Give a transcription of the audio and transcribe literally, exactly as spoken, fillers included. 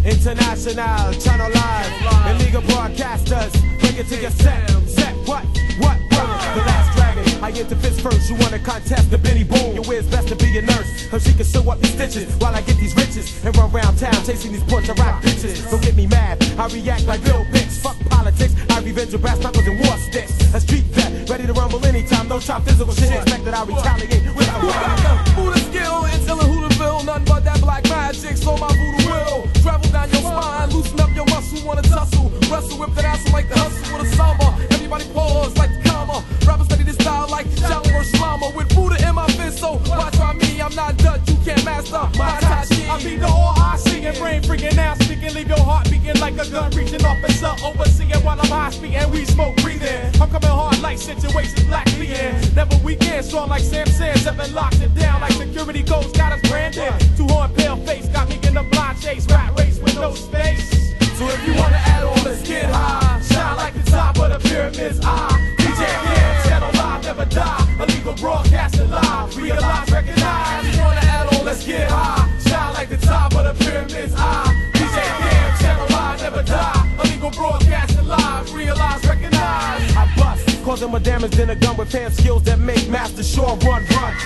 International, channel live, illegal broadcasters, bring it to your set, set, what, what, what, the last dragon, I enter fist first, you wanna contest the Benny Boom, your where's best to be a nurse, her she can sew up these stitches, while I get these riches, and run round town chasing these Puerto Rock bitches, don't get me mad, I react like Bill Bix, fuck politics, I revenge your brass knuckles and war sticks, a street vet, ready to rumble anytime, no chop physical shit, expect that I retaliate with a rap. Buddha skill, until Hooterville, nothing but that black magic, so my voodoo will travel down your spine, loosen up your muscle, wanna tussle, wrestle, whip that ass like the hustle with a samba. Everybody pause like the comma. Rappers study this style like Shalom or Shlama with Buddha in my fist, so why try me? I'm not Dutch, you can't master my Tai Chi. I be the all I see and brain freaking out, speaking, leave your heart beating like a gun reaching officer, overseeing while I'm high speaking, we smoke breathing. I'm coming hard like situations black bleeding. Never weekend, strong like Sam Sands, seven locks it down like security codes got us branded. Two horn pale face got me in the blind chase, rat race with no space. So if you wanna add on, let's get high. Shine like the top of the pyramid's eye. D J Cam, channel live, never die. Illegal broadcasting live, realize, recognize. If you wanna add on, let's get high. Shine like the top of the pyramid's eye. D J Cam, channel live, never die. Illegal broadcasting live, realize, recognize. I bust, causing more damage than a gun with fan skills that make Master Sure run, run.